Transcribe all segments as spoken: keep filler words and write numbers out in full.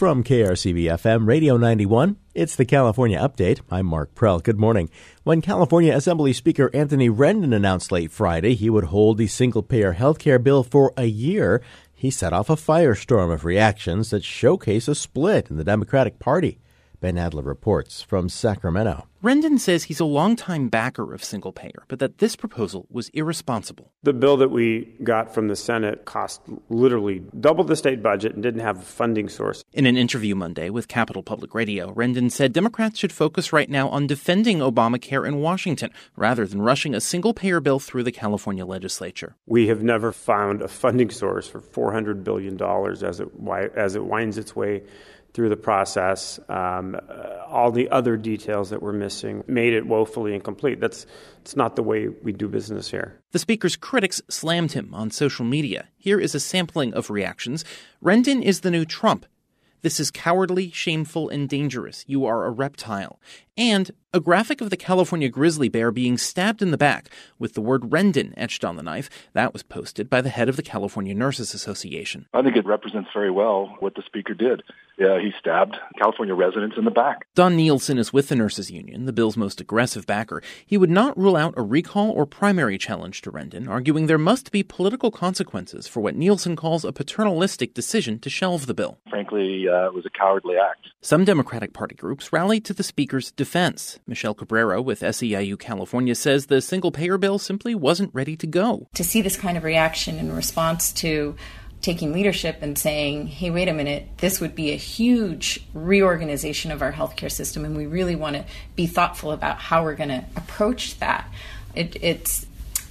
From K R C B F M Radio ninety-one, it's the California Update. I'm Mark Prell. Good morning. When California Assembly Speaker Anthony Rendon announced late Friday he would hold the single-payer health care bill for a year, he set off a firestorm of reactions that showcase a split in the Democratic Party. Ben Adler reports from Sacramento. Rendon says he's a longtime backer of single-payer, but that this proposal was irresponsible. The bill that we got from the Senate cost literally double the state budget and didn't have a funding source. In an interview Monday with Capital Public Radio, Rendon said Democrats should focus right now on defending Obamacare in Washington rather than rushing a single-payer bill through the California legislature. We have never found a funding source for four hundred billion dollars as it, as it winds its way through the process. Um, uh, all the other details that were missing made it woefully incomplete. That's it's not the way we do business here. The speaker's critics slammed him on social media. Here is a sampling of reactions. Rendon is the new Trump. This is cowardly, shameful, and dangerous. You are a reptile. And a graphic of the California grizzly bear being stabbed in the back with the word Rendon etched on the knife. That was posted by the head of the California Nurses Association. I think it represents very well what the speaker did. Yeah, he stabbed California residents in the back. Don Nielsen is with the Nurses Union, the bill's most aggressive backer. He would not rule out a recall or primary challenge to Rendon, arguing there must be political consequences for what Nielsen calls a paternalistic decision to shelve the bill. Frankly, uh, it was a cowardly act. Some Democratic Party groups rallied to the speaker's defense. Michelle Cabrera with S E I U California says the single-payer bill simply wasn't ready to go. To see this kind of reaction in response to taking leadership and saying, hey, wait a minute, this would be a huge reorganization of our healthcare system, and we really want to be thoughtful about how we're going to approach that. It, it's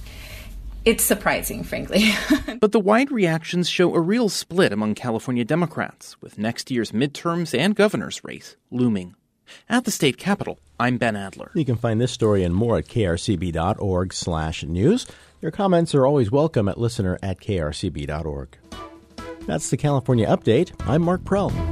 It's surprising, frankly. But the wide reactions show a real split among California Democrats, with next year's midterms and governor's race looming. At the state capitol, I'm Ben Adler. You can find this story and more at krcb.org slash news. Your comments are always welcome at listener at krcb.org. That's the California Update. I'm Mark Prell.